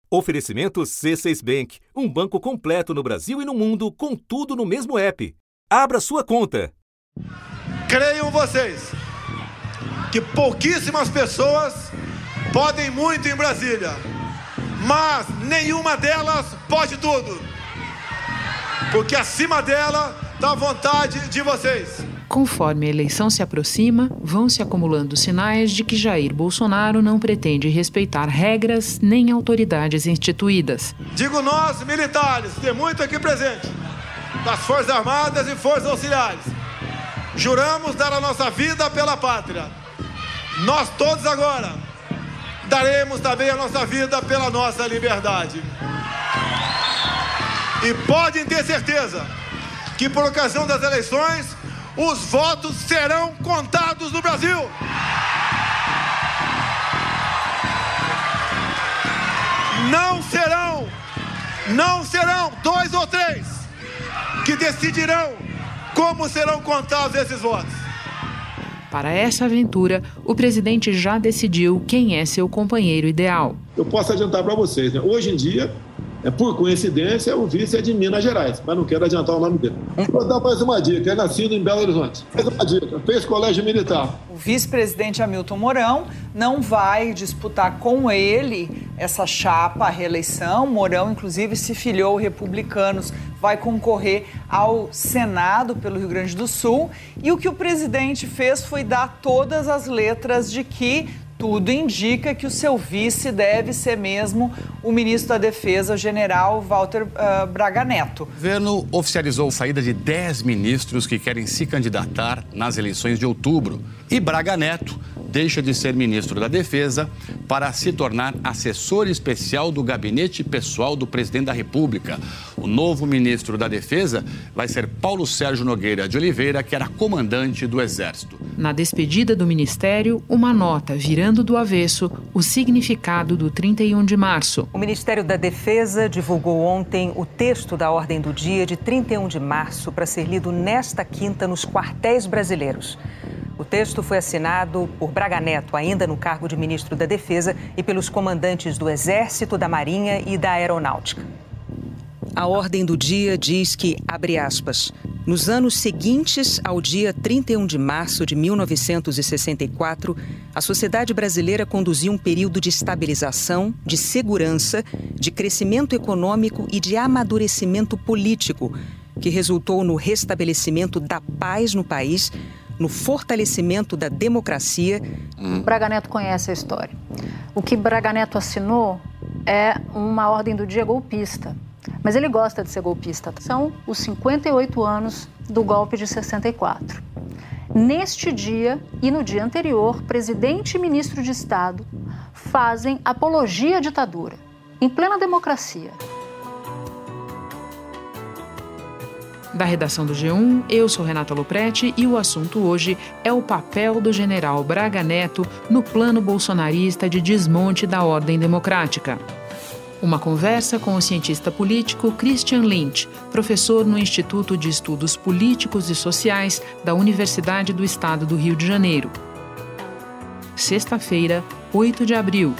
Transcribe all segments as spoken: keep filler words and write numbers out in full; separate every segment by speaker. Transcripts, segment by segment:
Speaker 1: Oferecimento C seis Bank, um banco completo no Brasil e no mundo, com tudo no mesmo app. Abra sua conta.
Speaker 2: Creiam vocês que pouquíssimas pessoas podem muito em Brasília, mas nenhuma delas pode tudo, porque acima dela está a vontade de vocês.
Speaker 3: Conforme a eleição se aproxima, vão se acumulando sinais de que Jair Bolsonaro não pretende respeitar regras nem autoridades instituídas.
Speaker 2: Digo nós, militares, tem muito aqui presente, das Forças Armadas e Forças Auxiliares, juramos dar a nossa vida pela pátria. Nós todos agora daremos também a nossa vida pela nossa liberdade. E podem ter certeza que por ocasião das eleições, os votos serão contados no Brasil. Não serão, não serão dois ou três que decidirão como serão contados esses votos.
Speaker 3: Para essa aventura, o presidente já decidiu quem é seu companheiro ideal.
Speaker 4: Eu posso adiantar para vocês, né? Hoje em dia, é, por coincidência, o vice é de Minas Gerais, mas não quero adiantar o nome dele. Vou dar mais uma dica, é nascido em Belo Horizonte. Mais uma dica, fez colégio militar.
Speaker 5: O vice-presidente Hamilton Mourão não vai disputar com ele essa chapa, a reeleição. Mourão, inclusive, se filiou Republicanos, vai concorrer ao Senado pelo Rio Grande do Sul. E o que o presidente fez foi dar todas as letras de que tudo indica que o seu vice deve ser mesmo o ministro da Defesa, o general Walter uh, Braga Neto.
Speaker 6: O governo oficializou a saída de dez ministros que querem se candidatar nas eleições de outubro. E Braga Neto deixa de ser ministro da Defesa para se tornar assessor especial do gabinete pessoal do presidente da República. O novo ministro da Defesa vai ser Paulo Sérgio Nogueira de Oliveira, que era comandante do Exército.
Speaker 3: Na despedida do ministério, uma nota virando do avesso o significado do trinta e um de março.
Speaker 7: O Ministério da Defesa divulgou ontem o texto da ordem do dia de trinta e um de março para ser lido nesta quinta nos quartéis brasileiros. O texto foi assinado por Braga Neto, ainda no cargo de ministro da Defesa, e pelos comandantes do Exército, da Marinha e da Aeronáutica. A ordem do dia diz que, abre aspas, nos anos seguintes ao dia trinta e um de março de mil novecentos e sessenta e quatro, a sociedade brasileira conduziu um período de estabilização, de segurança, de crescimento econômico e de amadurecimento político, que resultou no restabelecimento da paz no país, no fortalecimento da democracia.
Speaker 8: Braga Neto conhece a história. O que Braga Neto assinou é uma ordem do dia golpista. Mas ele gosta de ser golpista. São os cinquenta e oito anos do golpe de sessenta e quatro. Neste dia e no dia anterior, presidente e ministro de Estado fazem apologia à ditadura, em plena democracia.
Speaker 3: Da redação do G um, eu sou Renata Lopretti e o assunto hoje é o papel do general Braga Neto no plano bolsonarista de desmonte da ordem democrática. Uma conversa com o cientista político Christian Lynch, professor no Instituto de Estudos Políticos e Sociais da Universidade do Estado do Rio de Janeiro. Sexta-feira, oito de abril.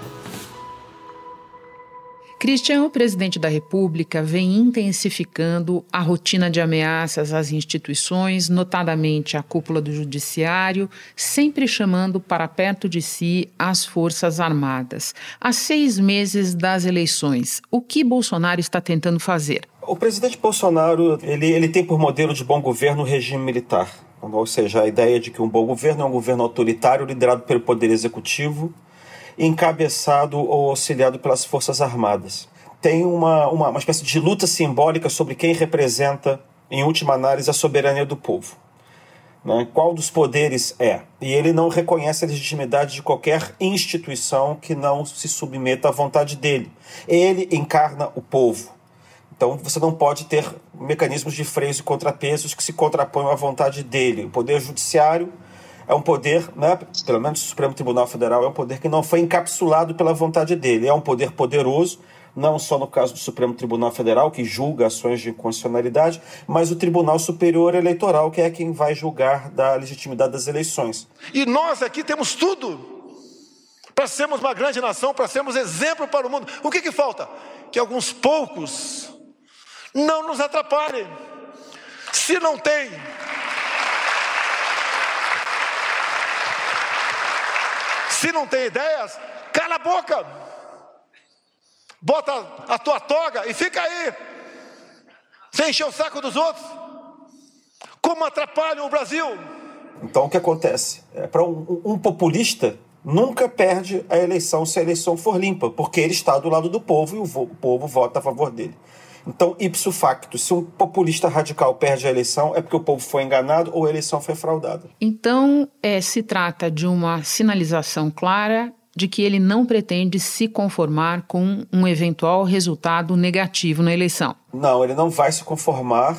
Speaker 3: Christian, o presidente da República, vem intensificando a rotina de ameaças às instituições, notadamente à cúpula do Judiciário, sempre chamando para perto de si as Forças Armadas. Há seis meses das eleições, o que Bolsonaro está tentando fazer?
Speaker 9: O presidente Bolsonaro ele, ele tem por modelo de bom governo o regime militar. Ou seja, a ideia de que um bom governo é um governo autoritário liderado pelo Poder Executivo, encabeçado ou auxiliado pelas Forças Armadas. Tem uma, uma, uma espécie de luta simbólica sobre quem representa, em última análise, a soberania do povo. Né? Qual dos poderes é? E ele não reconhece a legitimidade de qualquer instituição que não se submeta à vontade dele. Ele encarna o povo. Então você não pode ter mecanismos de freios e contrapesos que se contraponham à vontade dele. O Poder Judiciário é um poder, né, pelo menos o Supremo Tribunal Federal, é um poder que não foi encapsulado pela vontade dele. É um poder poderoso, não só no caso do Supremo Tribunal Federal, que julga ações de inconstitucionalidade, mas o Tribunal Superior Eleitoral, que é quem vai julgar da legitimidade das eleições.
Speaker 2: E nós aqui temos tudo para sermos uma grande nação, para sermos exemplo para o mundo. O que que falta? Que alguns poucos não nos atrapalhem. Se não tem, se não tem ideias, cala a boca, bota a tua toga e fica aí, sem encher o saco dos outros. Como atrapalham o Brasil?
Speaker 9: Então o que acontece? É, para um, um populista nunca perde a eleição se a eleição for limpa, porque ele está do lado do povo e o, vo, o povo vota a favor dele. Então, ipso facto, se um populista radical perde a eleição, é porque o povo foi enganado ou a eleição foi fraudada.
Speaker 3: Então, é, se trata de uma sinalização clara de que ele não pretende se conformar com um eventual resultado negativo na eleição.
Speaker 9: Não, ele não vai se conformar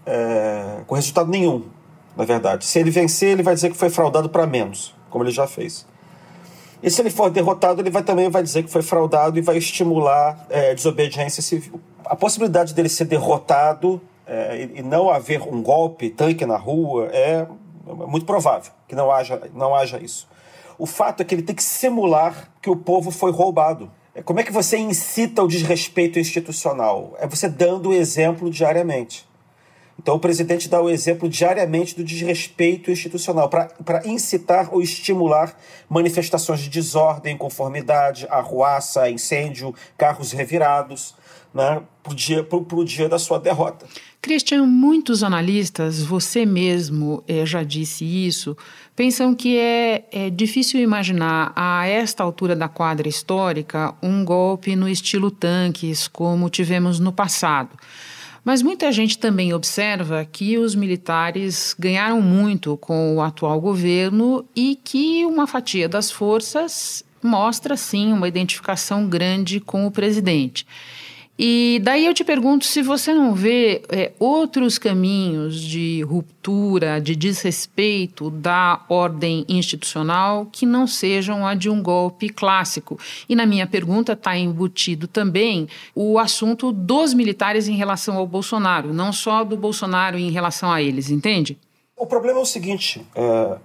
Speaker 9: é, com resultado nenhum, na verdade. Se ele vencer, ele vai dizer que foi fraudado para menos, como ele já fez. E se ele for derrotado, ele vai, também vai dizer que foi fraudado e vai estimular é, desobediência civil. A possibilidade dele ser derrotado é, e não haver um golpe, tanque na rua, é muito provável que não haja, não haja isso. O fato é que ele tem que simular que o povo foi roubado. Como é que você incita o desrespeito institucional? É você dando o exemplo diariamente. Então o presidente dá o exemplo diariamente do desrespeito institucional para incitar ou estimular manifestações de desordem, inconformidade, arruaça, incêndio, carros revirados, né, para o dia, pro, pro dia da sua derrota.
Speaker 3: Christian, muitos analistas, você mesmo eh, já disse isso, pensam que é, é difícil imaginar a esta altura da quadra histórica um golpe no estilo tanques, como tivemos no passado. Mas muita gente também observa que os militares ganharam muito com o atual governo e que uma fatia das forças mostra, sim, uma identificação grande com o presidente. E daí eu te pergunto se você não vê é, outros caminhos de ruptura, de desrespeito da ordem institucional que não sejam a de um golpe clássico. E na minha pergunta está embutido também o assunto dos militares em relação ao Bolsonaro, não só do Bolsonaro em relação a eles, entende?
Speaker 9: O problema é o seguinte, é,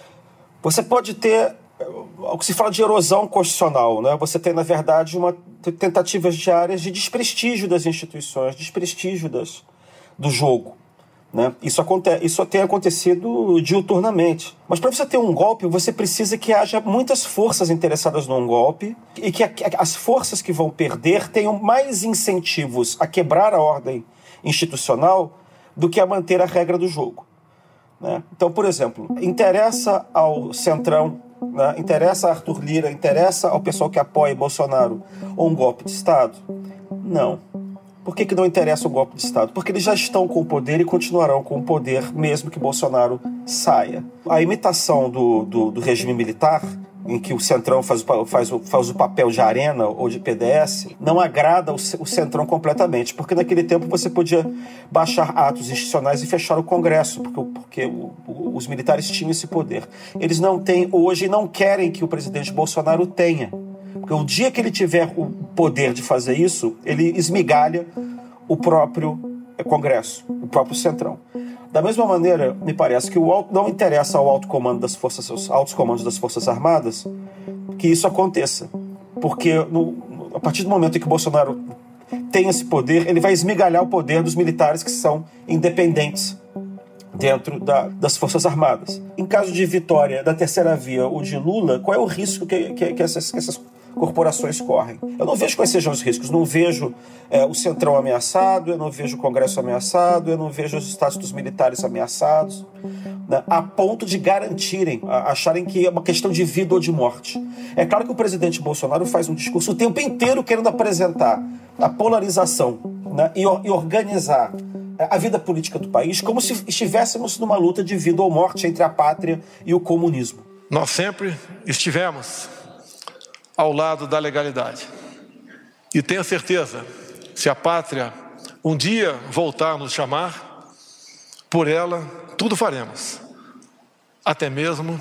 Speaker 9: você pode ter o que se fala de erosão constitucional, né? Você tem, na verdade, uma tentativas diárias de desprestígio das instituições, desprestígio das, do jogo, né? Isso, acontece, isso tem acontecido diuturnamente. Mas para você ter um golpe, você precisa que haja muitas forças interessadas num golpe e que, a, que as forças que vão perder tenham mais incentivos a quebrar a ordem institucional do que a manter a regra do jogo, né? Então, por exemplo, interessa ao Centrão, né, interessa a Arthur Lira, interessa ao pessoal que apoia Bolsonaro um golpe de Estado? Não. Por que que não interessa o golpe de Estado? Porque eles já estão com o poder e continuarão com o poder mesmo que Bolsonaro saia. A imitação do, do, do regime militar, em que o Centrão faz o, faz, o, faz o papel de arena ou de P D S, não agrada o, o Centrão completamente, porque naquele tempo você podia baixar atos institucionais e fechar o Congresso, porque, porque o, o, os militares tinham esse poder. Eles não têm hoje e não querem que o presidente Bolsonaro tenha, porque o dia que ele tiver o poder de fazer isso, ele esmigalha o próprio Congresso, o próprio Centrão. Da mesma maneira, me parece que o alto, não interessa ao alto comando das forças, aos altos comandos das Forças Armadas que isso aconteça. Porque no, a partir do momento em que o Bolsonaro tem esse poder, ele vai esmigalhar o poder dos militares que são independentes dentro da, das Forças Armadas. Em caso de vitória da terceira via ou de Lula, qual é o risco que, que, que, essas, que essas corporações correm? Eu não vejo quais sejam os riscos. Não vejo é, o Centrão ameaçado, eu não vejo o Congresso ameaçado, eu não vejo os estados dos militares ameaçados, né, a ponto de garantirem, a, acharem que é uma questão de vida ou de morte. É claro que o presidente Bolsonaro faz um discurso o tempo inteiro querendo apresentar a polarização, né, e, e organizar a vida política do país como se estivéssemos numa luta de vida ou morte entre a pátria e o comunismo.
Speaker 2: Nós sempre estivemos ao lado da legalidade. E tenha certeza, se a pátria um dia voltar a nos chamar, por ela tudo faremos, até mesmo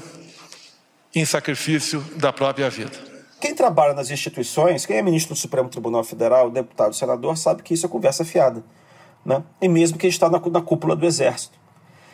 Speaker 2: em sacrifício da própria vida.
Speaker 9: Quem trabalha nas instituições, quem é ministro do Supremo Tribunal Federal, deputado, senador, sabe que isso é conversa fiada, né? E mesmo quem está na, na cúpula do Exército.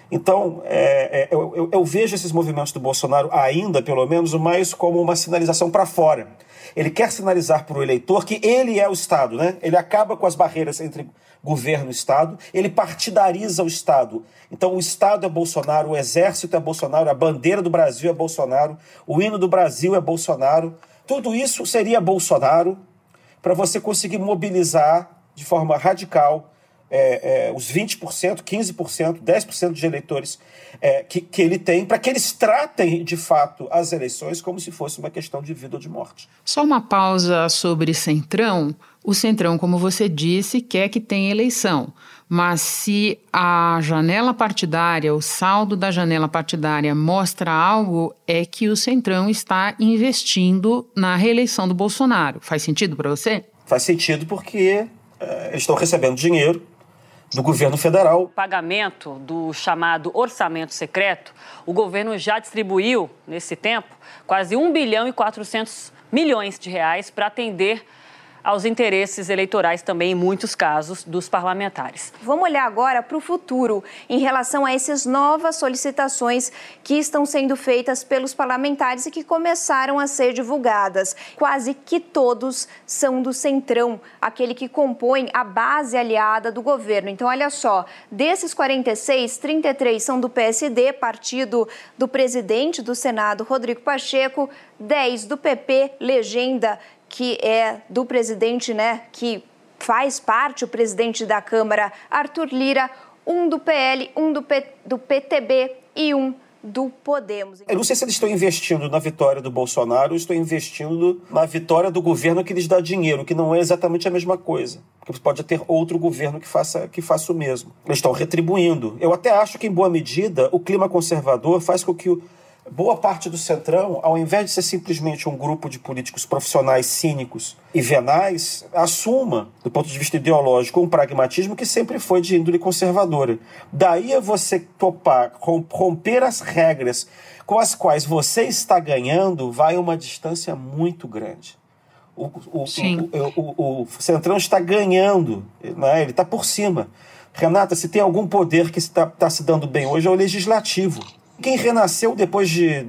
Speaker 9: Então, é, é, eu, eu, eu vejo esses movimentos do Bolsonaro ainda, pelo menos, mais como uma sinalização para fora. Ele quer sinalizar para o eleitor que ele é o Estado, né? Ele acaba com as barreiras entre governo e Estado, ele partidariza o Estado. Então, o Estado é Bolsonaro, o Exército é Bolsonaro, a bandeira do Brasil é Bolsonaro, o hino do Brasil é Bolsonaro. Tudo isso seria Bolsonaro para você conseguir mobilizar de forma radical É, é, os vinte por cento, quinze por cento, dez por cento de eleitores é, que, que ele tem, para que eles tratem, de fato, as eleições como se fosse uma questão de vida ou de morte.
Speaker 3: Só uma pausa sobre Centrão. O Centrão, como você disse, quer que tenha eleição. Mas se a janela partidária, o saldo da janela partidária mostra algo, é que o Centrão está investindo na reeleição do Bolsonaro. Faz sentido para você?
Speaker 9: Faz sentido porque é, eles estão recebendo dinheiro do governo federal.
Speaker 10: O pagamento do chamado orçamento secreto, o governo já distribuiu, nesse tempo, quase um bilhão e quatrocentos milhões de reais para atender aos interesses eleitorais também, em muitos casos, dos parlamentares.
Speaker 11: Vamos olhar agora para o futuro, em relação a essas novas solicitações que estão sendo feitas pelos parlamentares e que começaram a ser divulgadas. Quase que todos são do Centrão, aquele que compõe a base aliada do governo. Então, olha só, desses quarenta e seis, trinta e três são do P S D, partido do presidente do Senado, Rodrigo Pacheco, dez do P P, legenda, que é do presidente, né, que faz parte, o presidente da Câmara, Arthur Lira, um do P L, um do, P, do P T B e um do Podemos.
Speaker 9: Eu não sei se eles estão investindo na vitória do Bolsonaro ou estão investindo na vitória do governo que lhes dá dinheiro, que não é exatamente a mesma coisa. Porque pode ter outro governo que faça, que faça o mesmo. Eles estão retribuindo. Eu até acho que, em boa medida, o clima conservador faz com que o boa parte do Centrão, ao invés de ser simplesmente um grupo de políticos profissionais cínicos e venais, assuma, do ponto de vista ideológico, um pragmatismo que sempre foi de índole conservadora. Daí a você topar, romper as regras com as quais você está ganhando, vai uma distância muito grande. O, o, o, o, o Centrão está ganhando, né? Ele está por cima. Renata, se tem algum poder que está, está se dando bem hoje, é o legislativo. Quem renasceu depois de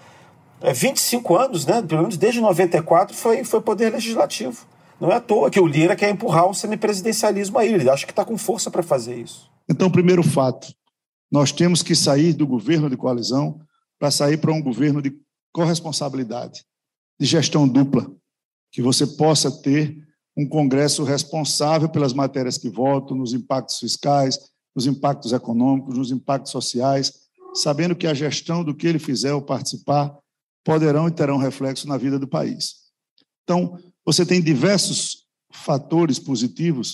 Speaker 9: vinte e cinco anos, né, pelo menos desde noventa e quatro, foi, foi o poder legislativo. Não é à toa que o Lira quer empurrar um semipresidencialismo aí. Ele acha que está com força para fazer isso.
Speaker 12: Então, primeiro fato, nós temos que sair do governo de coalizão para sair para um governo de corresponsabilidade, de gestão dupla, que você possa ter um Congresso responsável pelas matérias que votam, nos impactos fiscais, nos impactos econômicos, nos impactos sociais, sabendo que a gestão do que ele fizer ou participar poderão e terão reflexo na vida do país. Então, você tem diversos fatores positivos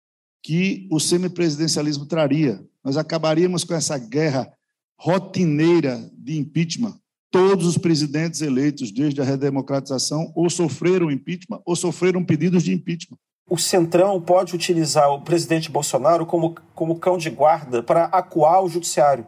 Speaker 12: que o semipresidencialismo traria. Nós acabaríamos com essa guerra rotineira de impeachment. Todos os presidentes eleitos desde a redemocratização ou sofreram impeachment ou sofreram pedidos de impeachment.
Speaker 9: O Centrão pode utilizar o presidente Bolsonaro como, como cão de guarda para acuar o judiciário.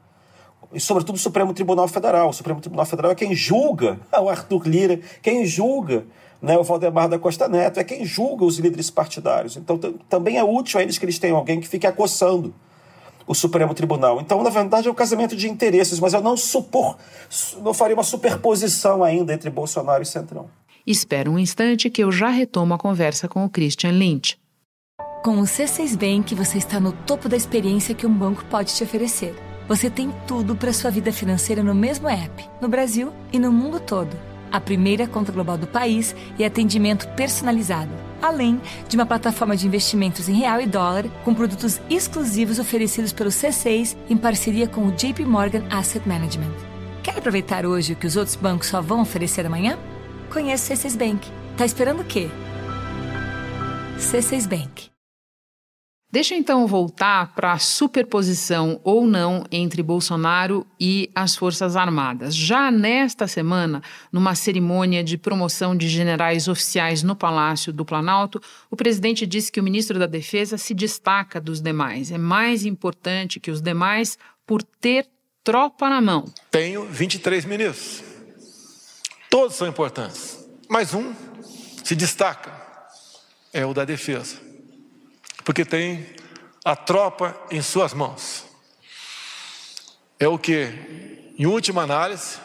Speaker 9: E, sobretudo, o Supremo Tribunal Federal. O Supremo Tribunal Federal é quem julga o Arthur Lira, quem julga, né, o Valdemar da Costa Neto, é quem julga os líderes partidários. Então, t- também é útil a eles que eles tenham alguém que fique acossando o Supremo Tribunal. Então, na verdade, é um casamento de interesses, mas eu não, supor, não faria uma superposição ainda entre Bolsonaro e Centrão.
Speaker 3: Espera um instante que eu já retomo a conversa com o Christian Lynch.
Speaker 13: Com o C seis Bank, você está no topo da experiência que um banco pode te oferecer. Você tem tudo para sua vida financeira no mesmo app, no Brasil e no mundo todo. A primeira conta global do país e atendimento personalizado, além de uma plataforma de investimentos em real e dólar com produtos exclusivos oferecidos pelo C seis em parceria com o J P Morgan Asset Management. Quer aproveitar hoje o que os outros bancos só vão oferecer amanhã? Conheça o C seis Bank. Tá esperando o quê? C seis Bank.
Speaker 3: Deixa então voltar para a superposição ou não entre Bolsonaro e as Forças Armadas. Já nesta semana, numa cerimônia de promoção de generais oficiais no Palácio do Planalto, o presidente disse que o ministro da Defesa se destaca dos demais. É mais importante que os demais por ter tropa na mão.
Speaker 2: Tenho vinte e três ministros. Todos são importantes. Mas um se destaca, é o da Defesa. Porque tem a tropa em suas mãos. é o que, em última análise,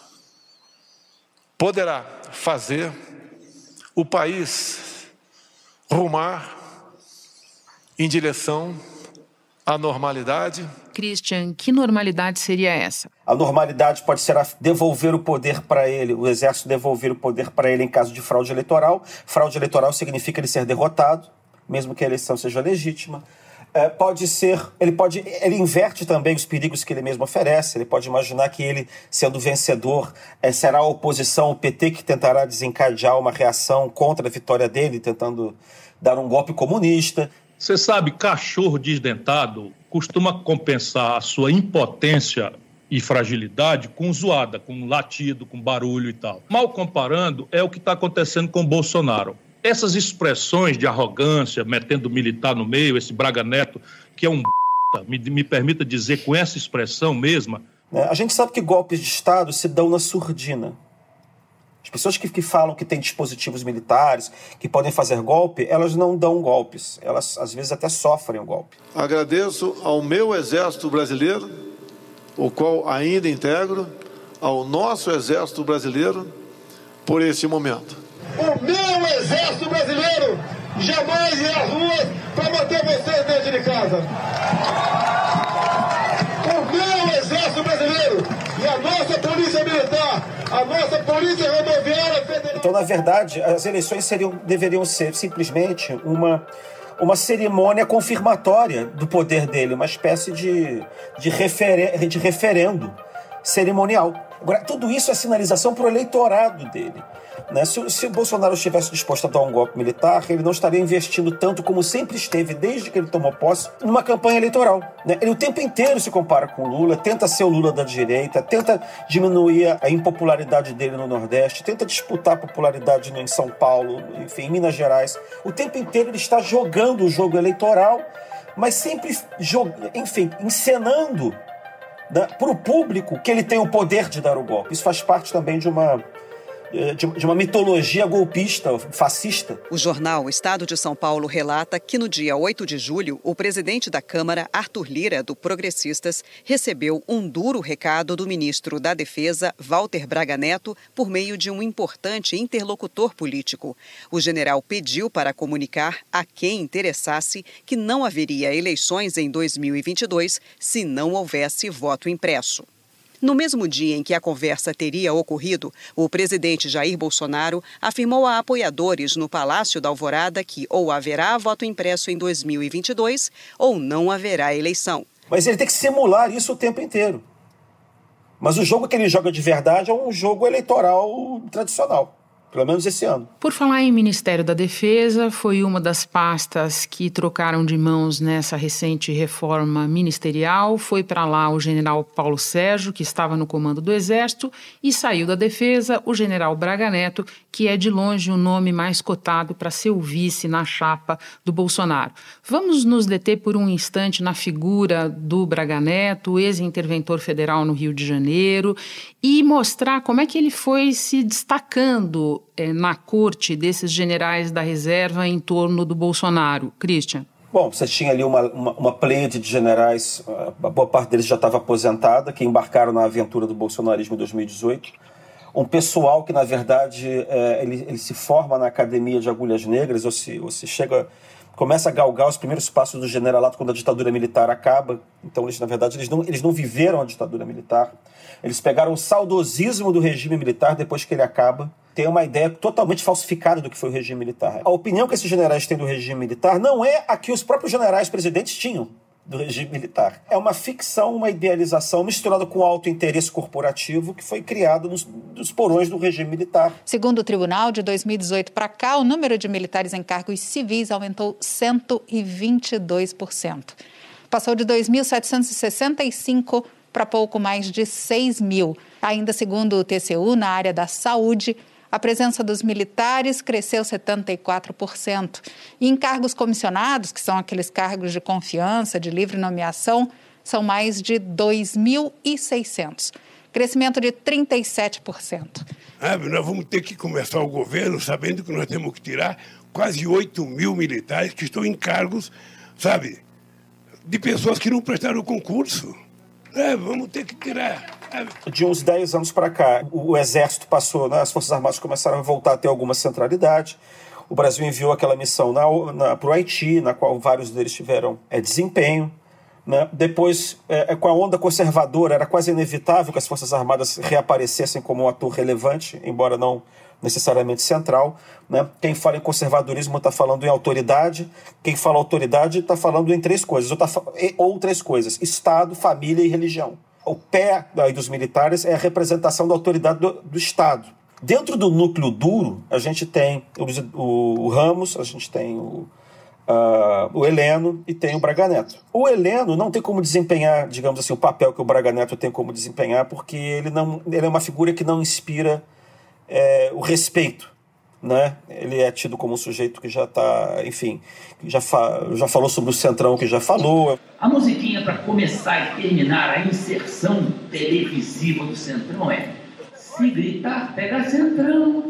Speaker 2: poderá fazer o país rumar em direção à normalidade.
Speaker 3: Christian, que normalidade seria essa?
Speaker 9: A normalidade pode ser devolver o poder para ele, o Exército devolver o poder para ele em caso de fraude eleitoral. Fraude eleitoral significa ele ser derrotado, mesmo que a eleição seja legítima. É, pode ser, ele pode, ele inverte também os perigos que ele mesmo oferece. Ele pode imaginar que ele, sendo vencedor, é, será a oposição, o P T, que tentará desencadear uma reação contra a vitória dele, tentando dar um golpe comunista.
Speaker 14: Você sabe, cachorro desdentado costuma compensar a sua impotência e fragilidade com zoada, com latido, com barulho e tal. Mal comparando, é o que está acontecendo com o Bolsonaro. Essas expressões de arrogância, metendo militar no meio, esse Braga Neto, que é um b****, me, me permita dizer com essa expressão mesma.
Speaker 9: A gente sabe que golpes de Estado se dão na surdina. As pessoas que, que falam que têm dispositivos militares, que podem fazer golpe, elas não dão golpes. Elas, às vezes, até sofrem o golpe.
Speaker 2: Agradeço ao meu Exército Brasileiro, o qual ainda integro, ao nosso Exército Brasileiro, por este momento.
Speaker 4: O meu Exército Brasileiro jamais irá às ruas para manter vocês dentro de casa. O meu Exército Brasileiro e a nossa Polícia Militar, a nossa Polícia Rodoviária Federal...
Speaker 9: Então, na verdade, as eleições seriam, deveriam ser simplesmente uma, uma cerimônia confirmatória do poder dele, uma espécie de, de, referen- de referendo cerimonial. Agora, tudo isso é sinalização para o eleitorado dele. Né? Se, se o Bolsonaro estivesse disposto a dar um golpe militar, ele não estaria investindo tanto como sempre esteve, desde que ele tomou posse, numa campanha eleitoral. Né? Ele o tempo inteiro se compara com o Lula, tenta ser o Lula da direita, tenta diminuir a impopularidade dele no Nordeste, tenta disputar a popularidade em São Paulo, enfim, em Minas Gerais. O tempo inteiro ele está jogando o jogo eleitoral, mas sempre, enfim, encenando, né, para o público que ele tem o poder de dar o golpe. Isso faz parte também de uma... de uma mitologia golpista, fascista.
Speaker 15: O jornal Estado de São Paulo relata que no dia oito de julho, o presidente da Câmara, Arthur Lira, do Progressistas, recebeu um duro recado do ministro da Defesa, Walter Braga Neto, por meio de um importante interlocutor político. O general pediu para comunicar a quem interessasse que não haveria eleições em dois mil e vinte e dois se não houvesse voto impresso. No mesmo dia em que a conversa teria ocorrido, o presidente Jair Bolsonaro afirmou a apoiadores no Palácio da Alvorada que ou haverá voto impresso em dois mil e vinte e dois ou não haverá eleição.
Speaker 9: Mas ele tem que simular isso o tempo inteiro. Mas o jogo que ele joga de verdade é um jogo eleitoral tradicional. Pelo menos esse ano.
Speaker 3: Por falar em Ministério da Defesa, foi uma das pastas que trocaram de mãos nessa recente reforma ministerial. Foi para lá o general Paulo Sérgio, que estava no comando do Exército, e saiu da Defesa o general Braga Neto, que é de longe o nome mais cotado para ser o vice na chapa do Bolsonaro. Vamos nos deter por um instante na figura do Braga Neto, ex-interventor federal no Rio de Janeiro, e mostrar como é que ele foi se destacando é, na corte desses generais da reserva em torno do Bolsonaro. Christian.
Speaker 9: Bom, você tinha ali uma, uma, uma pleiade de generais, a boa parte deles já estava aposentada, que embarcaram na aventura do bolsonarismo em dois mil e dezoito. Um pessoal que, na verdade, é, ele, ele se forma na Academia de Agulhas Negras, ou se, ou se chega... começa a galgar os primeiros passos do generalato quando a ditadura militar acaba. Então, eles, na verdade, eles não, eles não viveram a ditadura militar. Eles pegaram o saudosismo do regime militar depois que ele acaba. Tem uma ideia totalmente falsificada do que foi o regime militar. A opinião que esses generais têm do regime militar não é a que os próprios generais presidentes tinham do regime militar. É uma ficção, uma idealização misturada com alto interesse corporativo que foi criado nos, nos porões do regime militar.
Speaker 16: Segundo o tribunal, de dois mil e dezoito para cá, o número de militares em cargos civis aumentou cento e vinte e dois por cento. Passou de dois mil setecentos e sessenta e cinco para pouco mais de seis mil. Ainda segundo o T C U, na área da saúde, a presença dos militares cresceu setenta e quatro por cento. E em cargos comissionados, que são aqueles cargos de confiança, de livre nomeação, são mais de dois mil e seiscentos. Crescimento de trinta e sete por cento.
Speaker 17: Ah, nós vamos ter que começar o governo sabendo que nós temos que tirar quase oito mil militares que estão em cargos, sabe, de pessoas que não prestaram concurso. É, vamos ter que tirar.
Speaker 9: De uns dez anos para cá, o, o Exército passou, né, as Forças Armadas começaram a voltar a ter alguma centralidade. O Brasil enviou aquela missão para o Haiti, na qual vários deles tiveram é, desempenho. Né? Depois, é, com a onda conservadora, era quase inevitável que as Forças Armadas reaparecessem como um ator relevante, embora não necessariamente central. Né? Quem fala em conservadorismo está falando em autoridade, quem fala autoridade está falando em três coisas, ou, tá, ou três coisas: Estado, família e religião. O pé aí dos militares é a representação da autoridade do, do Estado. Dentro do núcleo duro, a gente tem o, o, o Ramos, a gente tem o Uh, o Heleno e tem o Braga Neto. O Heleno não tem como desempenhar, digamos assim, o papel que o Braga Neto tem como desempenhar, porque ele, não, ele é uma figura que não inspira é, o respeito, né? Ele é tido como um sujeito que já está, enfim, já, fa- já falou sobre o Centrão, que já falou.
Speaker 18: A musiquinha para começar e terminar a inserção televisiva do Centrão é: se gritar, pega Centrão,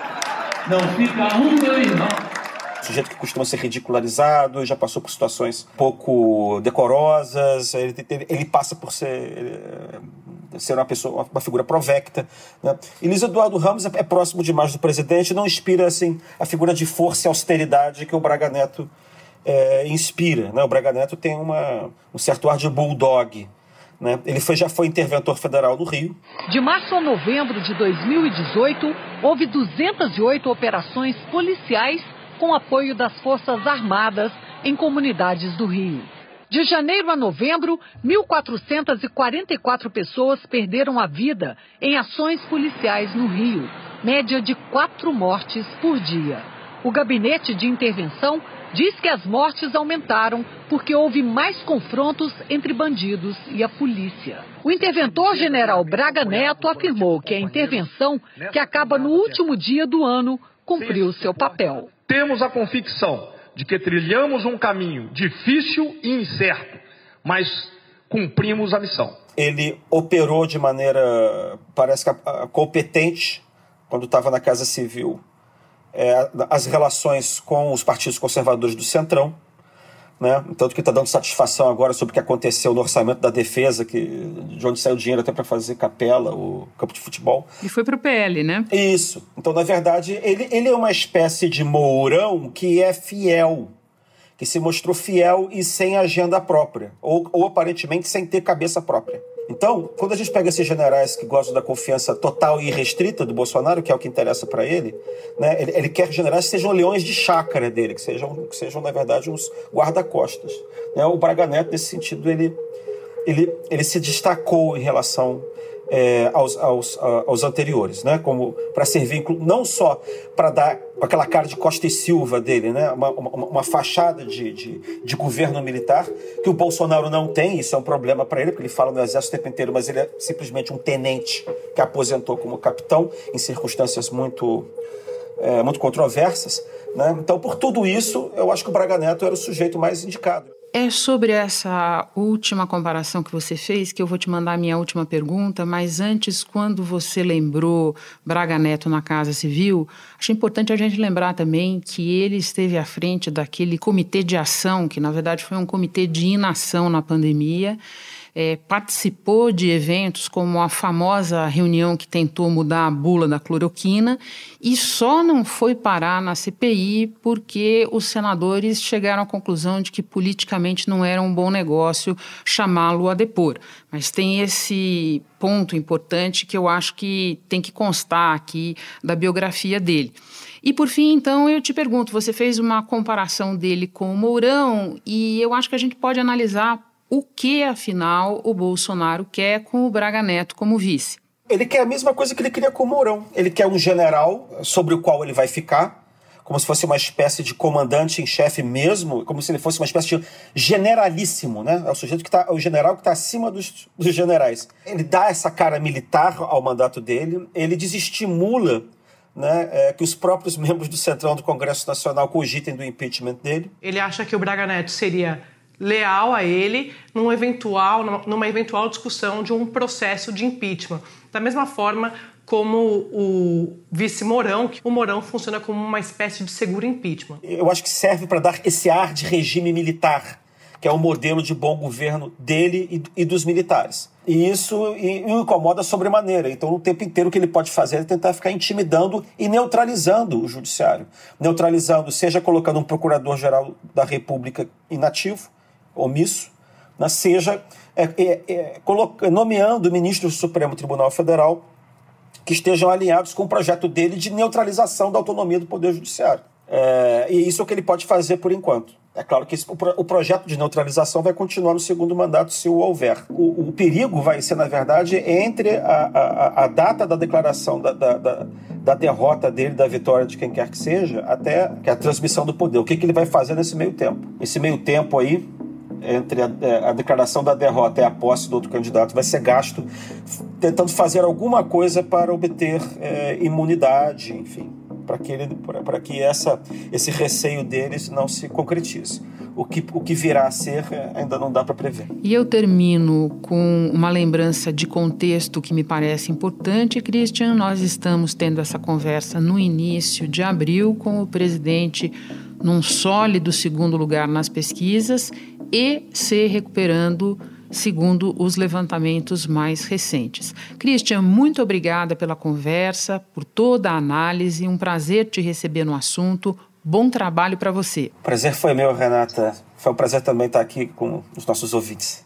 Speaker 18: não fica um, meu irmão.
Speaker 9: Sujeito que costuma ser ridicularizado, já passou por situações pouco decorosas, ele, ele, ele passa por ser, ele, ser uma pessoa, uma figura provecta. Né? E Luiz Eduardo Ramos é, é próximo demais do presidente, não inspira assim, a figura de força e austeridade que o Braga Neto é, inspira. Né? O Braga Neto tem uma, um certo ar de bulldog. Né? Ele foi, já foi interventor federal no Rio.
Speaker 19: De março a novembro de dois mil e dezoito, houve duzentas e oito operações policiais com apoio das Forças Armadas em comunidades do Rio. De janeiro a novembro, mil quatrocentas e quarenta e quatro pessoas perderam a vida em ações policiais no Rio, média de quatro mortes por dia. O Gabinete de Intervenção diz que as mortes aumentaram porque houve mais confrontos entre bandidos e a polícia. O interventor general Braga Neto afirmou que a intervenção, que acaba no último dia do ano, cumpriu seu papel.
Speaker 20: Temos a convicção de que trilhamos um caminho difícil e incerto, mas cumprimos a missão.
Speaker 9: Ele operou de maneira, parece que competente, quando estava na Casa Civil, é, as relações com os partidos conservadores do Centrão, né? Tanto que está dando satisfação agora sobre o que aconteceu no orçamento da defesa, que, de onde saiu o dinheiro até para fazer capela, o campo de futebol.
Speaker 3: E foi para o P L, né?
Speaker 9: Isso. Então, na verdade, ele, ele é uma espécie de Mourão que é fiel, que se mostrou fiel e sem agenda própria, ou, ou aparentemente sem ter cabeça própria. Então, quando a gente pega esses generais que gostam da confiança total e irrestrita do Bolsonaro, que é o que interessa para ele, né, ele, ele quer que generais sejam leões de chácara dele, que sejam, que sejam na verdade, uns guarda-costas. Né? O Braga Neto, nesse sentido, ele, ele, ele se destacou em relação é, aos, aos, aos anteriores, né? Como para servir não só para dar aquela cara de Costa e Silva dele, né? uma, uma, uma fachada de, de, de governo militar, que o Bolsonaro não tem. Isso é um problema para ele, porque ele fala no exército o tempo inteiro, mas ele é simplesmente um tenente que aposentou como capitão em circunstâncias muito, é, muito controversas. Né? Então, por tudo isso, eu acho que o Braga Neto era o sujeito mais indicado.
Speaker 3: É sobre essa última comparação que você fez que eu vou te mandar a minha última pergunta, mas antes, quando você lembrou Braga Neto na Casa Civil, acho importante a gente lembrar também que ele esteve à frente daquele comitê de ação, que na verdade foi um comitê de inação na pandemia, é, participou de eventos como a famosa reunião que tentou mudar a bula da cloroquina e só não foi parar na C P I porque os senadores chegaram à conclusão de que politicamente não era um bom negócio chamá-lo a depor. Mas tem esse ponto importante que eu acho que tem que constar aqui da biografia dele. E por fim, então, eu te pergunto, você fez uma comparação dele com o Mourão e eu acho que a gente pode analisar o que, afinal, o Bolsonaro quer com o Braga Neto como vice.
Speaker 9: Ele quer a mesma coisa que ele queria com o Mourão. Ele quer um general sobre o qual ele vai ficar, como se fosse uma espécie de comandante em chefe mesmo, como se ele fosse uma espécie de generalíssimo, né? É o sujeito que tá, o general que está acima dos, dos generais. Ele dá essa cara militar ao mandato dele, ele desestimula, né, é, que os próprios membros do Centrão do Congresso Nacional cogitem do impeachment dele.
Speaker 21: Ele acha que o Braga Neto seria leal a ele num eventual, numa eventual discussão de um processo de impeachment. Da mesma forma como o vice Mourão, que o Mourão funciona como uma espécie de seguro impeachment.
Speaker 9: Eu acho que serve para dar esse ar de regime militar, que é o modelo de bom governo dele e, e dos militares. E isso o incomoda sobremaneira. Então, o tempo inteiro o que ele pode fazer é tentar ficar intimidando e neutralizando o judiciário. Neutralizando, seja colocando um procurador-geral da República inativo, omisso, né? seja é, é, é, coloca, nomeando ministros do Supremo Tribunal Federal que estejam alinhados com o projeto dele de neutralização da autonomia do Poder Judiciário. É, e isso é o que ele pode fazer por enquanto. É claro que esse, o, o projeto de neutralização vai continuar no segundo mandato se o houver. O, o perigo vai ser, na verdade, entre a, a, a data da declaração da, da, da, da derrota dele, da vitória de quem quer que seja, até que a transmissão do poder. O que, que ele vai fazer nesse meio tempo? Esse meio tempo aí, entre a, a declaração da derrota e a posse do outro candidato, vai ser gasto tentando fazer alguma coisa para obter é, imunidade, enfim, para que, ele, para que essa, esse receio deles não se concretize. O que, o que virá a ser ainda não dá para prever.
Speaker 3: E eu termino com uma lembrança de contexto que me parece importante, Christian. Nós estamos tendo essa conversa no início de abril com o presidente num sólido segundo lugar nas pesquisas e se recuperando segundo os levantamentos mais recentes. Christian, muito obrigada pela conversa, por toda a análise, um prazer te receber no assunto. Bom trabalho para você.
Speaker 9: O prazer foi meu, Renata. Foi um prazer também estar aqui com os nossos ouvintes.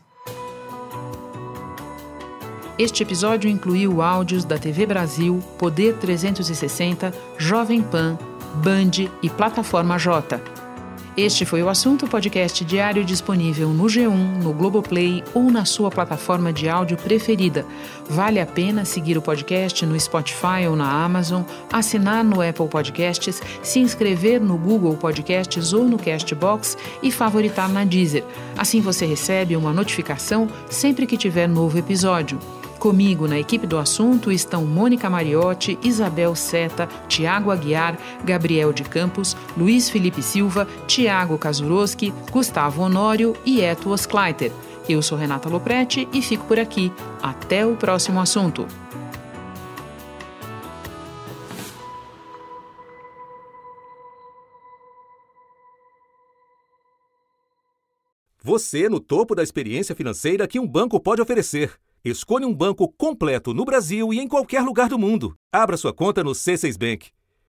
Speaker 3: Este episódio incluiu áudios da T V Brasil, Poder trezentos e sessenta, Jovem Pan, Band e Plataforma J. Este foi o Assunto, podcast diário disponível no G um, no Globoplay ou na sua plataforma de áudio preferida. Vale a pena seguir o podcast no Spotify ou na Amazon, assinar no Apple Podcasts, se inscrever no Google Podcasts ou no Castbox e favoritar na Deezer. Assim você recebe uma notificação sempre que tiver novo episódio. Comigo na equipe do Assunto estão Mônica Mariotti, Isabel Seta, Tiago Aguiar, Gabriel de Campos, Luiz Felipe Silva, Tiago Kazuroski, Gustavo Honório e Eto Oskleiter. Eu sou Renata Loprete e fico por aqui. Até o próximo Assunto.
Speaker 1: Você no topo da experiência financeira que um banco pode oferecer. Escolha um banco completo no Brasil e em qualquer lugar do mundo. Abra sua conta no C seis Bank.